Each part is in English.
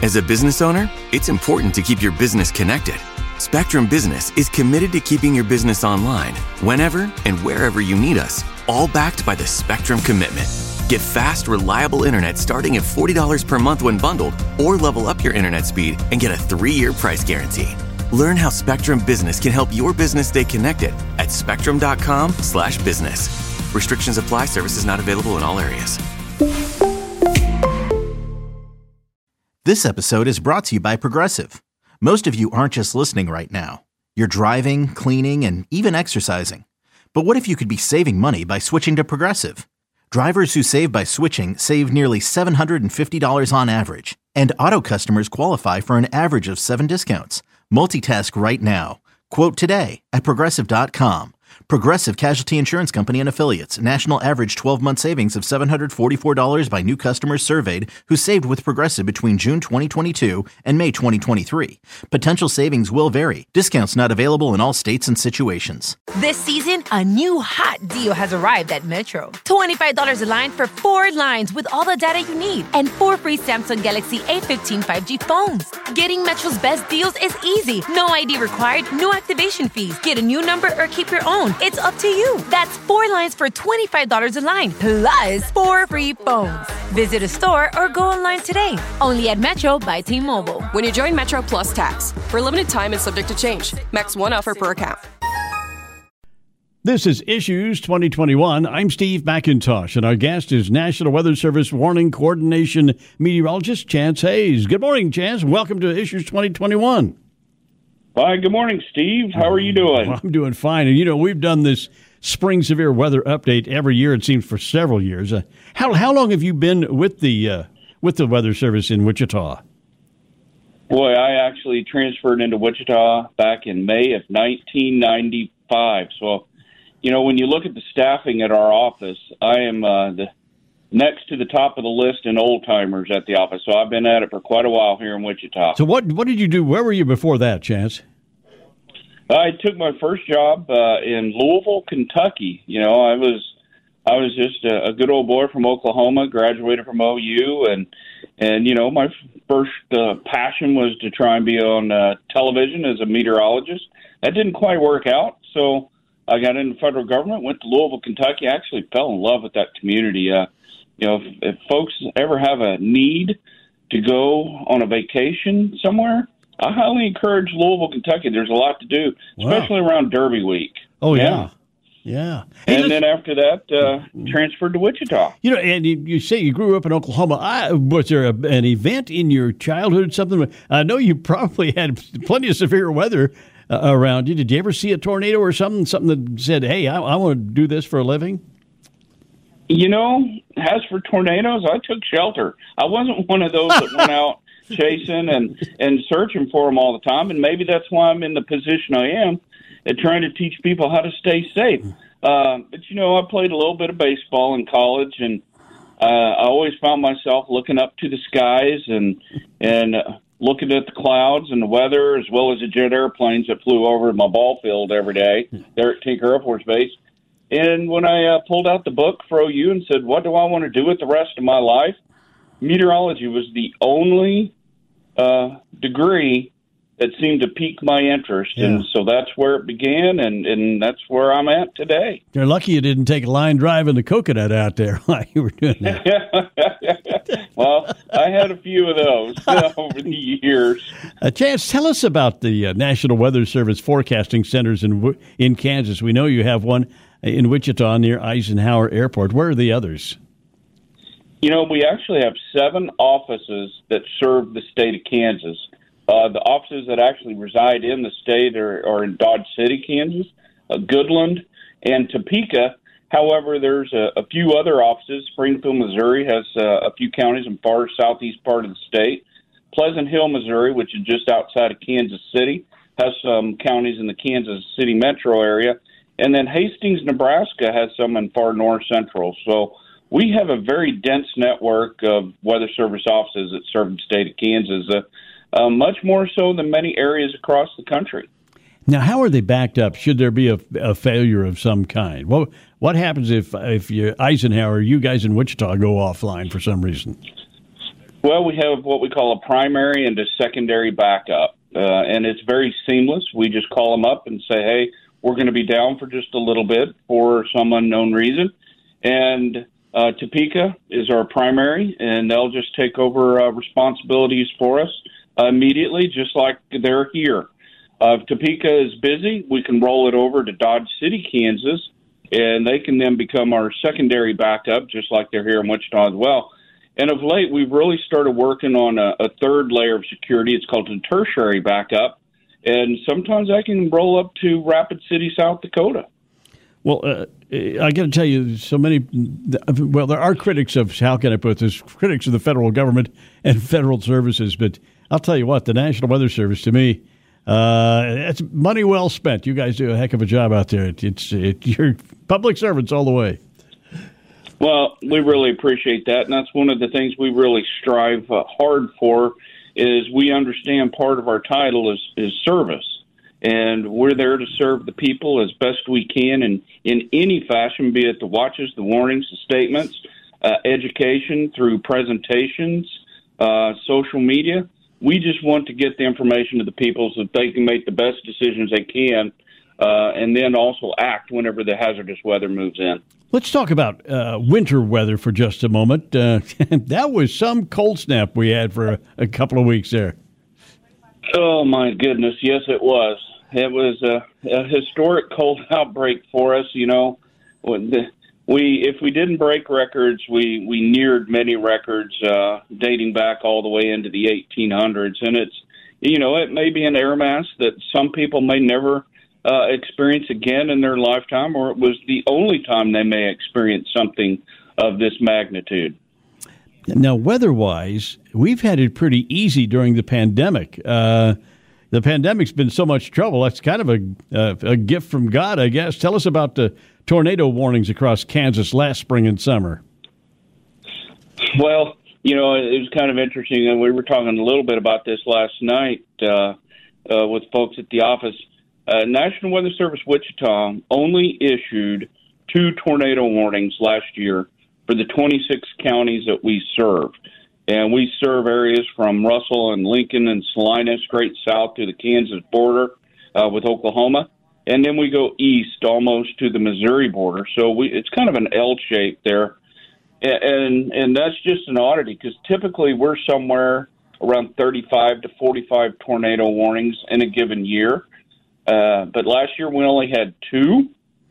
As a business owner, it's important to keep your business connected. Spectrum Business is committed to keeping your business online whenever and wherever you need us, all backed by the Spectrum Commitment. Get fast, reliable internet starting at $40 per month when bundled, or level up your internet speed and get a 3-year price guarantee. Learn how Spectrum Business can help your business stay connected at spectrum.com/business. Restrictions apply. Services not available in all areas. This episode is brought to you by Progressive. Most of you aren't just listening right now. You're driving, cleaning, and even exercising. But what if you could be saving money by switching to Progressive? Drivers who save by switching save nearly $750 on average. And auto customers qualify for an average of 7 discounts. Multitask right now. Quote today at Progressive.com. Progressive Casualty Insurance Company and Affiliates. National average 12-month savings of $744 by new customers surveyed who saved with Progressive between June 2022 and May 2023. Potential savings will vary. Discounts not available in all states and situations. This season, a new hot deal has arrived at Metro. $25 a line for 4 lines with all the data you need and 4 free Samsung Galaxy A15 5G phones. Getting Metro's best deals is easy. No ID required, no activation fees. Get a new number or keep your own. It's up to you. That's 4 lines for $25 a line, plus 4 free phones. Visit a store or go online today. Only at Metro by T-Mobile. When you join Metro Plus Tax, for a limited time and subject to change. Max 1 offer per account. This is Issues 2021. I'm Steve McIntosh, and our guest is National Weather Service Warning Coordination Meteorologist Chance Hayes. Good morning, Chance. Welcome to Issues 2021. Hi, good morning, Steve. How are you doing? Well, I'm doing fine. And, we've done this spring severe weather update every year, it seems, for several years. How long have you been with the Weather Service in Wichita? Boy, I actually transferred into Wichita back in May of 1995. So, when you look at the staffing at our office, I am the next to the top of the list in old-timers at the office. So I've been at it for quite a while here in Wichita. So what did you do? Where were you before that, Chance? I took my first job in Louisville, Kentucky. I was just a good old boy from Oklahoma, graduated from OU, and my first passion was to try and be on television as a meteorologist. That didn't quite work out, so I got into federal government, went to Louisville, Kentucky. I actually fell in love with that community. If folks ever have a need to go on a vacation somewhere, I highly encourage Louisville, Kentucky. There's a lot to do, especially around Derby Week. Oh, yeah. Yeah. Hey, and then after that, transferred to Wichita. And you say you grew up in Oklahoma. Was there an event in your childhood, something? I know you probably had plenty of severe weather around you. Did you ever see a tornado or something that said, hey, I want to do this for a living? As for tornadoes, I took shelter. I wasn't one of those that went out chasing and searching for them all the time, and maybe that's why I'm in the position I am at trying to teach people how to stay safe. But, I played a little bit of baseball in college, and I always found myself looking up to the skies and looking at the clouds and the weather, as well as the jet airplanes that flew over my ball field every day there at Tinker Air Force Base. And when I pulled out the book for OU and said, what do I want to do with the rest of my life? Meteorology was the only degree that seemed to pique my interest. Yeah. And so that's where it began, and that's where I'm at today. You're lucky you didn't take a line drive in the coconut out there while you were doing that. Well, I had a few of those over the years. Chance, tell us about the National Weather Service forecasting centers in Kansas. We know you have one in Wichita near Eisenhower Airport. Where are the others? We actually have 7 offices that serve the state of Kansas. The offices that actually reside in the state are in Dodge City, Kansas, Goodland, and Topeka. However, there's a few other offices. Springfield, Missouri has a few counties in far southeast part of the state. Pleasant Hill, Missouri, which is just outside of Kansas City, has some counties in the Kansas City metro area. And then Hastings, Nebraska has some in far north central. So we have a very dense network of Weather Service offices that serve the state of Kansas, much more so than many areas across the country. Now, how are they backed up? Should there be a failure of some kind? What happens if Eisenhower, you guys in Wichita, go offline for some reason? Well, we have what we call a primary and a secondary backup, and it's very seamless. We just call them up and say, hey, we're going to be down for just a little bit for some unknown reason. And Topeka is our primary, and they'll just take over responsibilities for us immediately, just like they're here. If Topeka is busy, we can roll it over to Dodge City, Kansas, and they can then become our secondary backup, just like they're here in Wichita as well. And of late, we've really started working on a third layer of security. It's called a tertiary backup. And sometimes I can roll up to Rapid City, South Dakota. Well, I got to tell you, there are critics of, how can I put this, critics of the federal government and federal services. But I'll tell you what, the National Weather Service, to me, it's money well spent. You guys do a heck of a job out there. You're public servants all the way. Well, we really appreciate that, and that's one of the things we really strive hard for, is we understand part of our title is service, and we're there to serve the people as best we can in any fashion, be it the watches, the warnings, the statements, education through presentations, social media. We just want to get the information to the people so that they can make the best decisions they can, and then also act whenever the hazardous weather moves in. Let's talk about winter weather for just a moment. That was some cold snap we had for a couple of weeks there. Oh, my goodness. Yes, it was. It was a historic cold outbreak for us. You know, if we didn't break records, we neared many records dating back all the way into the 1800s. And it's, you know, it may be an air mass that some people may never experience again in their lifetime, or it was the only time they may experience something of this magnitude. Now, weather-wise, we've had it pretty easy during the pandemic. The pandemic's been so much trouble. That's kind of a gift from God, I guess. Tell us about the tornado warnings across Kansas last spring and summer. Well, you know, it was kind of interesting, and we were talking a little bit about this last night with folks at the office. National Weather Service Wichita only issued 2 tornado warnings last year for the 26 counties that we serve. And we serve areas from Russell and Lincoln and Salina straight south to the Kansas border with Oklahoma. And then we go east almost to the Missouri border. So it's kind of an L shape there. And that's just an oddity, because typically we're somewhere around 35 to 45 tornado warnings in a given year. But last year we only had 2,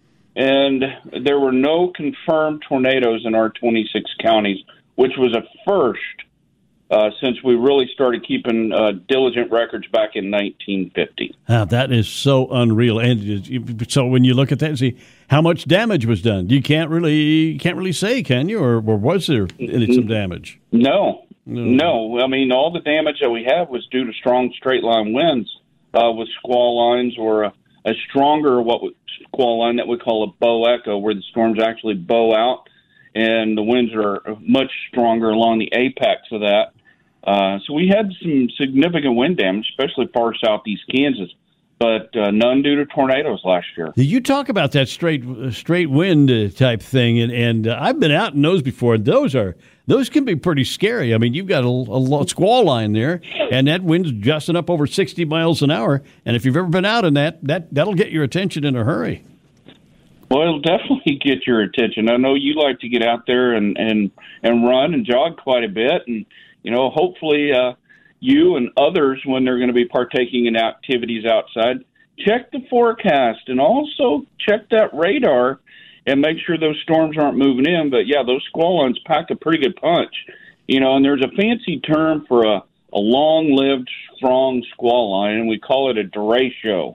and there were no confirmed tornadoes in our 26 counties, which was a first since we really started keeping diligent records back in 1950. That is so unreal. And so when you look at that and see how much damage was done, you can't really say, can you? Or was there some damage? No. I mean, all the damage that we have was due to strong straight line winds. With squall lines, or a stronger squall line that we call a bow echo, where the storms actually bow out and the winds are much stronger along the apex of that. So we had some significant wind damage, especially far southeast Kansas, but none due to tornadoes last year. You talk about that straight wind type thing, and I've been out in those before. Those can be pretty scary. I mean, you've got a squall line there, and that wind's gusting up over 60 miles an hour. And if you've ever been out in that'll get your attention in a hurry. Well, it'll definitely get your attention. I know you like to get out there and run and jog quite a bit, and you know, hopefully you and others, when they're going to be partaking in activities outside, check the forecast and also check that radar and make sure those storms aren't moving in. But, yeah, those squall lines pack a pretty good punch. You know, and there's a fancy term for a long-lived, strong squall line, and we call it a derecho.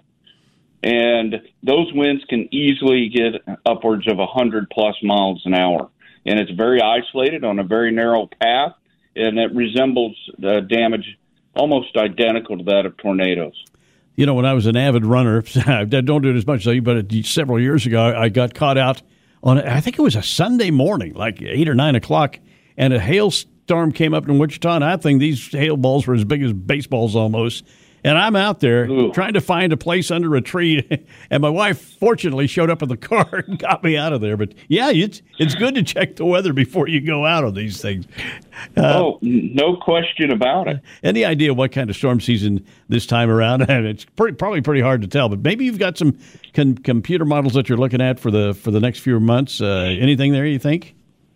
And those winds can easily get upwards of 100-plus miles an hour. And it's very isolated on a very narrow path, and it resembles damage almost identical to that of tornadoes. You know, when I was an avid runner, I don't do it as much as I, but several years ago, I got caught out on, I think it was a Sunday morning, like 8 or 9 o'clock, and a hailstorm came up in Wichita, and I think these hail balls were as big as baseballs almost, And I'm out there trying to find a place under a tree, and my wife fortunately showed up in the car and got me out of there. But yeah, it's good to check the weather before you go out on these things. No question about it. Any idea what kind of storm season this time around? And it's probably pretty hard to tell, but maybe you've got some computer models that you're looking at for the next few months. Anything there you think?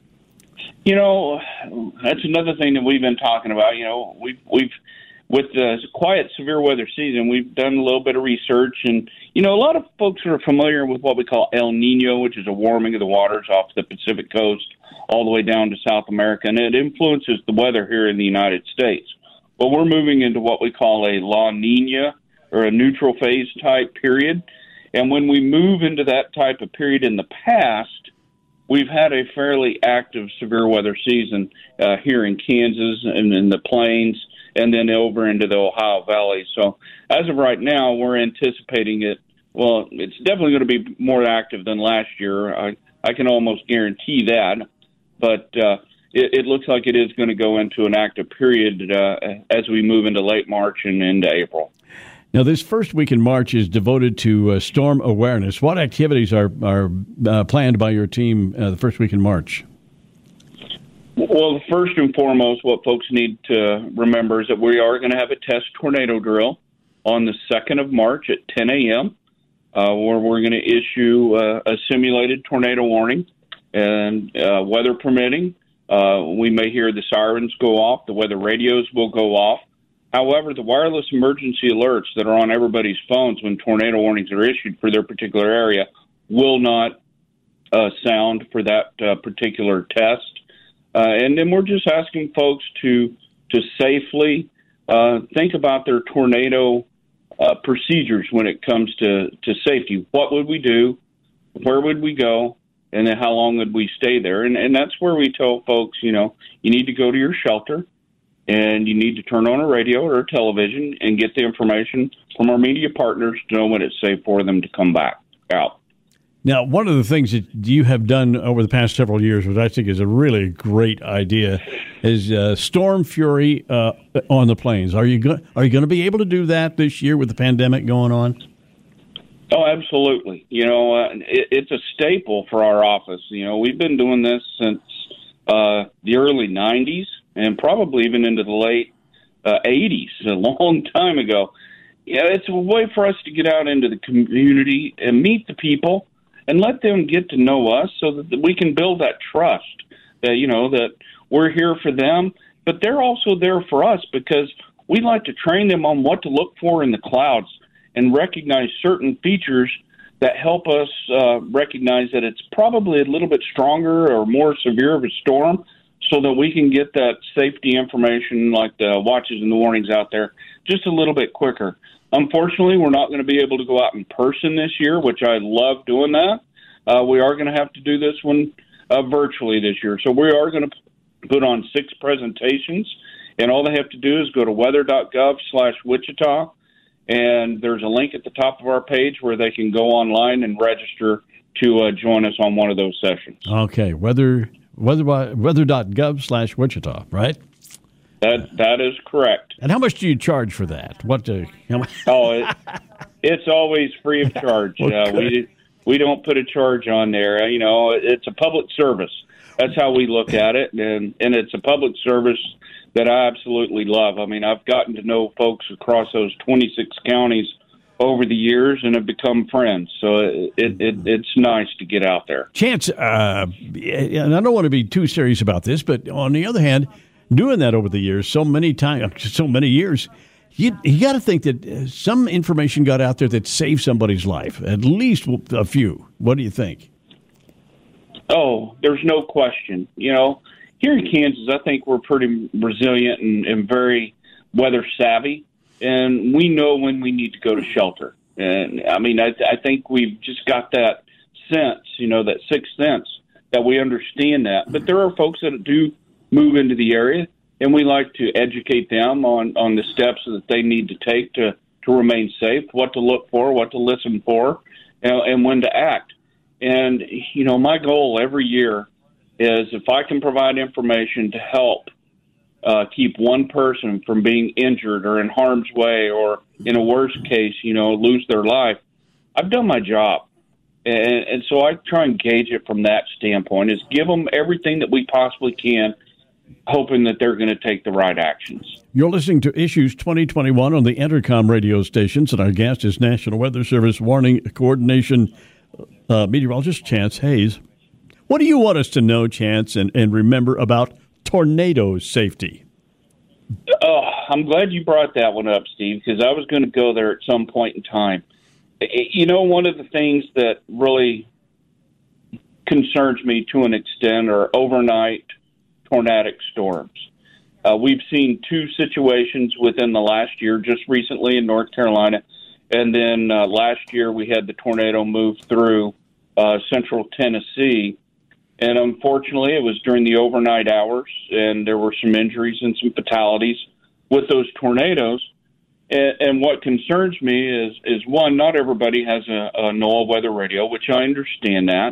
That's another thing that we've been talking about. We've with the quiet severe weather season, we've done a little bit of research, and a lot of folks are familiar with what we call El Nino, which is a warming of the waters off the Pacific coast all the way down to South America, and it influences the weather here in the United States. Well, we're moving into what we call a La Nina, or a neutral phase type period, and when we move into that type of period in the past, we've had a fairly active severe weather season here in Kansas and in the plains, and then over into the Ohio Valley. So as of right now, we're anticipating it. Well, it's definitely going to be more active than last year. I can almost guarantee that. But it looks like it is going to go into an active period as we move into late March and into April. Now, this first week in March is devoted to storm awareness. What activities are planned by your team the first week in March? Well, first and foremost, what folks need to remember is that we are going to have a test tornado drill on the 2nd of March at 10 a.m., where we're going to issue a simulated tornado warning. And weather permitting, we may hear the sirens go off, the weather radios will go off. However, the wireless emergency alerts that are on everybody's phones when tornado warnings are issued for their particular area will not sound for that particular test. And then we're just asking folks to safely think about their tornado procedures when it comes to safety. What would we do? Where would we go? And then how long would we stay there? And that's where we tell folks, you need to go to your shelter and you need to turn on a radio or a television and get the information from our media partners to know when it's safe for them to come back out. Now, one of the things that you have done over the past several years, which I think is a really great idea, is Storm Fury on the plains. Are you going to be able to do that this year with the pandemic going on? Oh, absolutely. It's a staple for our office. We've been doing this since the early 90s and probably even into the late 80s, a long time ago. It's a way for us to get out into the community and meet the people and let them get to know us so that we can build that trust that, that we're here for them, but they're also there for us because we like to train them on what to look for in the clouds and recognize certain features that help us recognize that it's probably a little bit stronger or more severe of a storm so that we can get that safety information like the watches and the warnings out there just a little bit quicker. Unfortunately, we're not going to be able to go out in person this year, which I love doing that. We are going to have to do this one virtually this year. So we are going to put on 6 presentations, and all they have to do is go to weather.gov/Wichita, and there's a link at the top of our page where they can go online and register to join us on one of those sessions. Okay, weather.gov/Wichita, right? That is correct. And how much do you charge for that? It's always free of charge. We don't put a charge on there. It's a public service. That's how we look at it, and it's a public service that I absolutely love. I mean, I've gotten to know folks across those 26 counties over the years and have become friends. So it's nice to get out there. Chance, and I don't want to be too serious about this, but on the other hand, doing that over the years, so many years, you got to think that some information got out there that saved somebody's life, at least a few. What do you think? Oh, there's no question. Here in Kansas, I think we're pretty resilient and very weather savvy, and we know when we need to go to shelter. And I mean, I think we've just got that sense, that sixth sense that we understand that. But there are folks that do move into the area, and we like to educate them on the steps that they need to take to remain safe, what to look for, what to listen for, and when to act. And, my goal every year is if I can provide information to help keep one person from being injured or in harm's way, or in a worst case, lose their life, I've done my job. And so I try and gauge it from that standpoint, is give them everything that we possibly can, hoping that they're going to take the right actions. You're listening to Issues 2021 on the Entercom radio stations, and our guest is National Weather Service Warning Coordination meteorologist Chance Hayes. What do you want us to know, Chance, and remember about tornado safety? Oh, I'm glad you brought that one up, Steve, because I was going to go there at some point in time. One of the things that really concerns me to an extent are overnight tornadic storms. We've seen two situations within the last year, just recently in North Carolina, and then last year we had the tornado move through central Tennessee. And unfortunately, it was during the overnight hours, and there were some injuries and some fatalities with those tornadoes. And what concerns me is one, not everybody has a NOAA weather radio, which I understand that.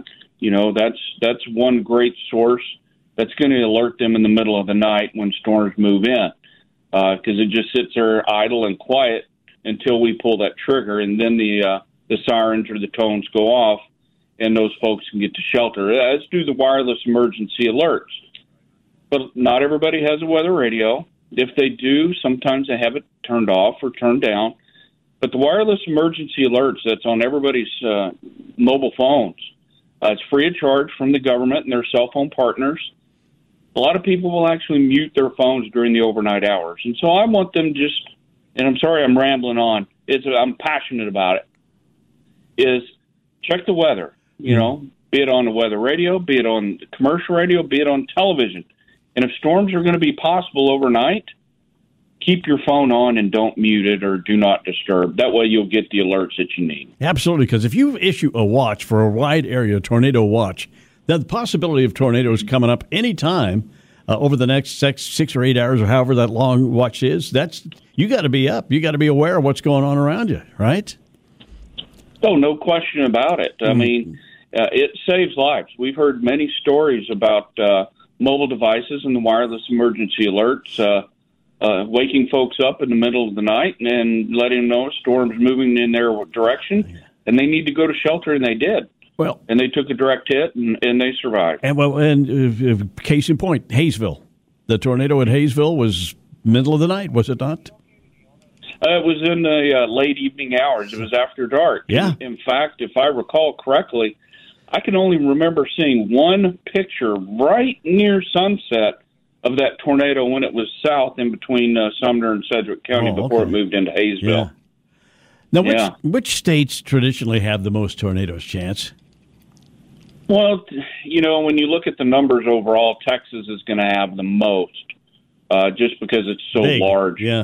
That's one great source that's going to alert them in the middle of the night when storms move in, because it just sits there idle and quiet until we pull that trigger, and then the sirens or the tones go off, and those folks can get to shelter, as do the wireless emergency alerts. But not everybody has a weather radio. If they do, sometimes they have it turned off or turned down. But the wireless emergency alerts that's on everybody's mobile phones, it's free of charge from the government and their cell phone partners. A lot of people will actually mute their phones during the overnight hours. And so I want them and I'm sorry I'm rambling on, I'm passionate about it, is check the weather. Be it on the weather radio, be it on commercial radio, be it on television. And if storms are going to be possible overnight, keep your phone on and don't mute it or do not disturb. That way you'll get the alerts that you need. Absolutely, because if you issue a watch for a wide area, tornado watch, then the possibility of tornadoes coming up anytime over the next 6 or 8 hours or however that long watch is, you got to be up. You got to be aware of what's going on around you, right? Oh, no question about it. I mean, it saves lives. We've heard many stories about mobile devices and the wireless emergency alerts waking folks up in the middle of the night and letting them know a storm's moving in their direction, and they need to go to shelter, and they did. Well, and they took a direct hit, and they survived. And case in point, Hayesville. The tornado at Hayesville was middle of the night, was it not? It was in the late evening hours. It was after dark. Yeah. In fact, if I recall correctly, I can only remember seeing one picture right near sunset of that tornado when it was south in between Sumner and Sedgwick County before it moved into Hayesville. Yeah. Now, which states traditionally have the most tornadoes, Chance? Well, when you look at the numbers overall, Texas is going to have the most just because it's so large. Yeah.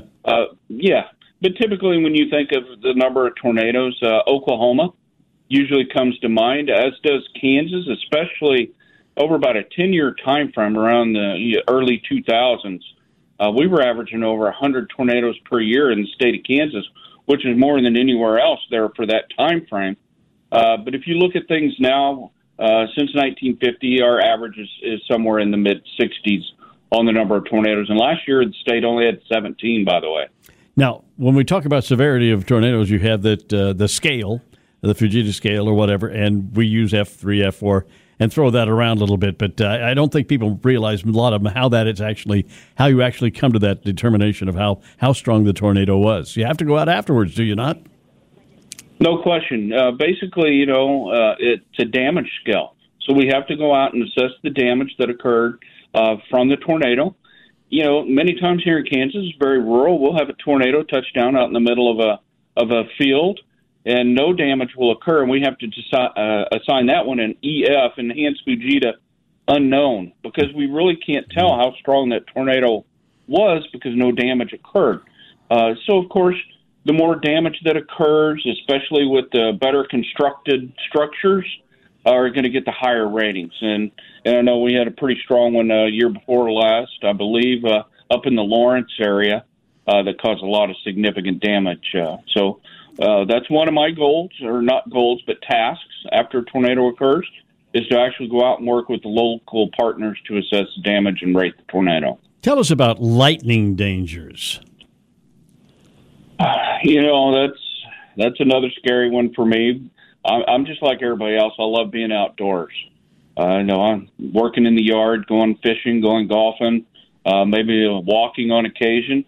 But typically when you think of the number of tornadoes, Oklahoma usually comes to mind, as does Kansas, especially over about a 10-year time frame around the early 2000s. We were averaging over 100 tornadoes per year in the state of Kansas, which is more than anywhere else there for that time frame. But if you look at things now, since 1950, our average is somewhere in the mid-60s on the number of tornadoes. And last year, the state only had 17, by the way. Now, when we talk about severity of tornadoes, you have that the scale, the Fujita scale or whatever, and we use F3, F4, and throw that around a little bit. But I don't think people realize a lot of them how you actually come to that determination of how strong the tornado was. You have to go out afterwards, do you not? No question. Basically, it's a damage scale. So we have to go out and assess the damage that occurred from the tornado. Many times here in Kansas, it's very rural. We'll have a tornado touch down out in the middle of a field, and no damage will occur, and we have to assign that one an EF, Enhanced Fujita Unknown, because we really can't tell how strong that tornado was because no damage occurred. So, of course, the more damage that occurs, especially with the better constructed structures, are going to get the higher ratings. And I know we had a pretty strong one year before last, I believe, up in the Lawrence area that caused a lot of significant damage. So that's one of my goals, or not goals, but tasks after a tornado occurs, is to actually go out and work with the local partners to assess the damage and rate the tornado. Tell us about lightning dangers. That's another scary one for me. I'm just like everybody else. I love being outdoors. I'm working in the yard, going fishing, going golfing, maybe walking on occasion.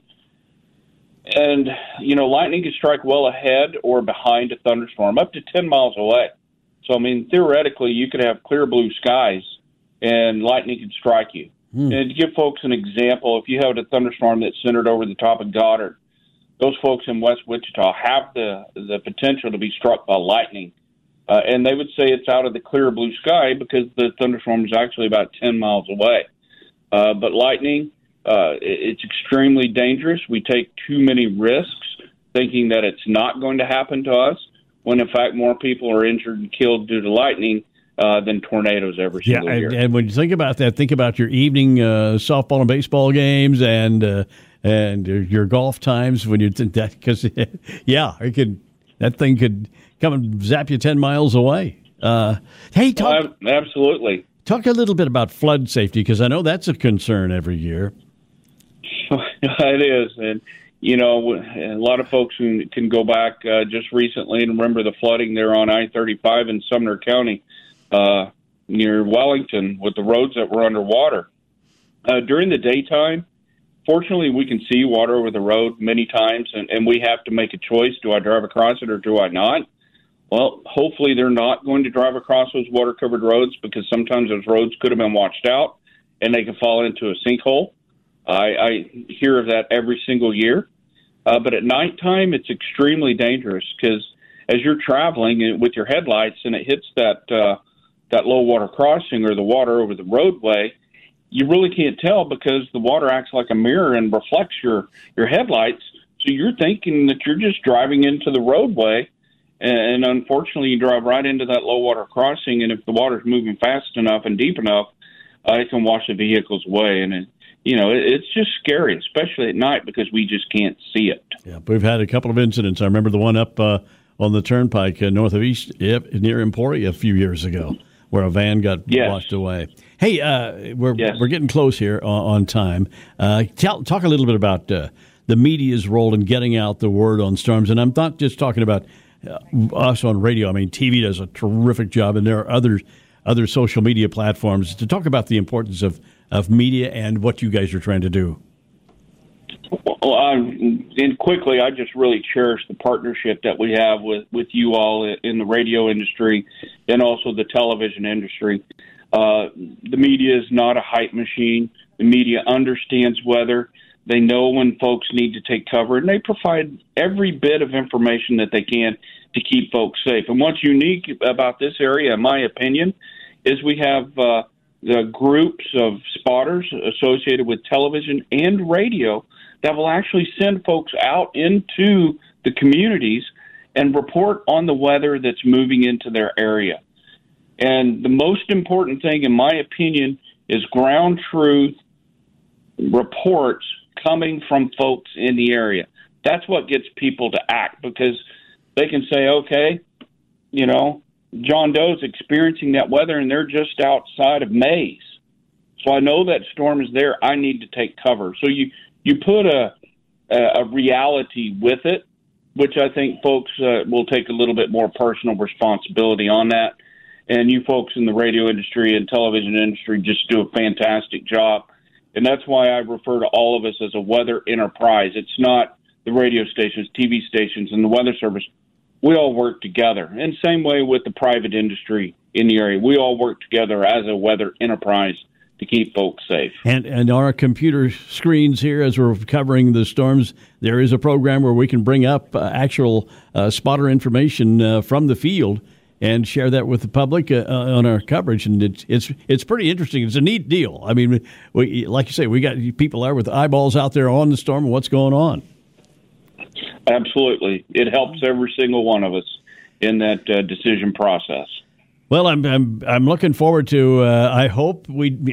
And, lightning can strike well ahead or behind a thunderstorm, up to 10 miles away. So, theoretically, you could have clear blue skies and lightning could strike you. And to give folks an example, if you have a thunderstorm that's centered over the top of Goddard, those folks in West Wichita have the potential to be struck by lightning. And they would say it's out of the clear blue sky because the thunderstorm is actually about 10 miles away. But lightning, it's extremely dangerous. We take too many risks thinking that it's not going to happen to us, when in fact more people are injured and killed due to lightning than tornadoes every single year. And when you think about that, think about your evening softball and baseball games and your golf times when you think that, because that thing could come and zap you 10 miles away. Absolutely. Talk a little bit about flood safety, because I know that's a concern every year. It is, and a lot of folks who can go back just recently and remember the flooding there on I-35 in Sumner County near Wellington with the roads that were underwater. During the daytime, fortunately, we can see water over the road many times, and we have to make a choice. Do I drive across it or do I not? Well, hopefully they're not going to drive across those water-covered roads, because sometimes those roads could have been washed out and they can fall into a sinkhole. I hear of that every single year. But at nighttime, it's extremely dangerous, because as you're traveling with your headlights and it hits that low water crossing or the water over the roadway, you really can't tell, because the water acts like a mirror and reflects your headlights. So you're thinking that you're just driving into the roadway, and unfortunately you drive right into that low water crossing, and if the water's moving fast enough and deep enough, it can wash the vehicles away. And it's just scary, especially at night, because we just can't see it. Yeah, we've had a couple of incidents. I remember the one up on the turnpike north of East, near Emporia a few years ago, where a van got washed away. Hey, we're getting close here on time. Talk a little bit about the media's role in getting out the word on storms. And I'm not just talking about us on radio. TV does a terrific job, and there are other social media platforms to talk about the importance of media and what you guys are trying to do. Well, and quickly, I just really cherish the partnership that we have with you all in the radio industry and also the television industry. The media is not a hype machine. The media understands weather. They know when folks need to take cover, and they provide every bit of information that they can to keep folks safe. And what's unique about this area, in my opinion, is we have the groups of spotters associated with television and radio that will actually send folks out into the communities and report on the weather that's moving into their area. And the most important thing, in my opinion, is ground truth reports coming from folks in the area. That's what gets people to act, because they can say, okay, John Doe's experiencing that weather and they're just outside of Mays. So I know that storm is there. I need to take cover. So you put a reality with it, which I think folks will take a little bit more personal responsibility on that. And you folks in the radio industry and television industry just do a fantastic job. And that's why I refer to all of us as a weather enterprise. It's not the radio stations, TV stations, and the Weather Service. We all work together. And same way with the private industry in the area. We all work together as a weather enterprise to keep folks safe. And our computer screens here, as we're covering the storms, there is a program where we can bring up actual spotter information from the field and share that with the public on our coverage. And it's pretty interesting. It's a neat deal. Like you say, we got people there with eyeballs out there on the storm and what's going on. Absolutely. It helps every single one of us in that decision process. Well, I'm looking forward to. I hope we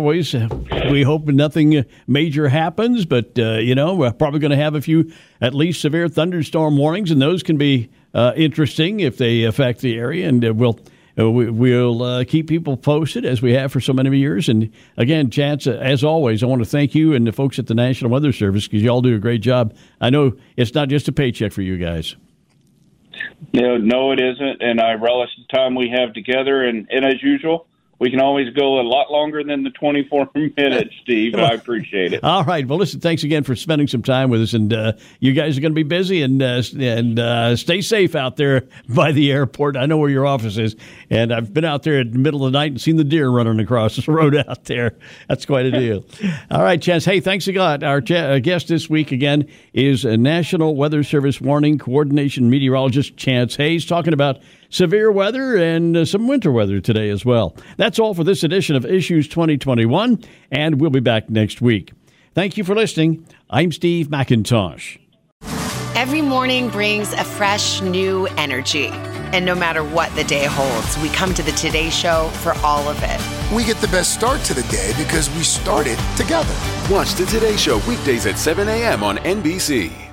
hope nothing major happens, but we're probably going to have a few at least severe thunderstorm warnings, and those can be interesting if they affect the area. And we'll keep people posted as we have for so many years. And again, Chance, as always, I want to thank you and the folks at the National Weather Service because you all do a great job. I know it's not just a paycheck for you guys. No, it isn't, and I relish the time we have together. And as usual, we can always go a lot longer than the 24 minutes, Steve. I appreciate it. All right. Well, listen, thanks again for spending some time with us. And you guys are going to be busy and stay safe out there by the airport. I know where your office is, and I've been out there in the middle of the night and seen the deer running across the road out there. That's quite a deal. All right, Chance. Hey, thanks a lot. Our guest this week, again, is a National Weather Service Warning Coordination Meteorologist Chance Hayes, talking about severe weather and some winter weather today as well. That's all for this edition of Issues 2021, and we'll be back next week. Thank you for listening. I'm Steve McIntosh. Every morning brings a fresh, new energy. And no matter what the day holds, we come to the Today Show for all of it. We get the best start to the day because we started together. Watch the Today Show weekdays at 7 a.m. on NBC.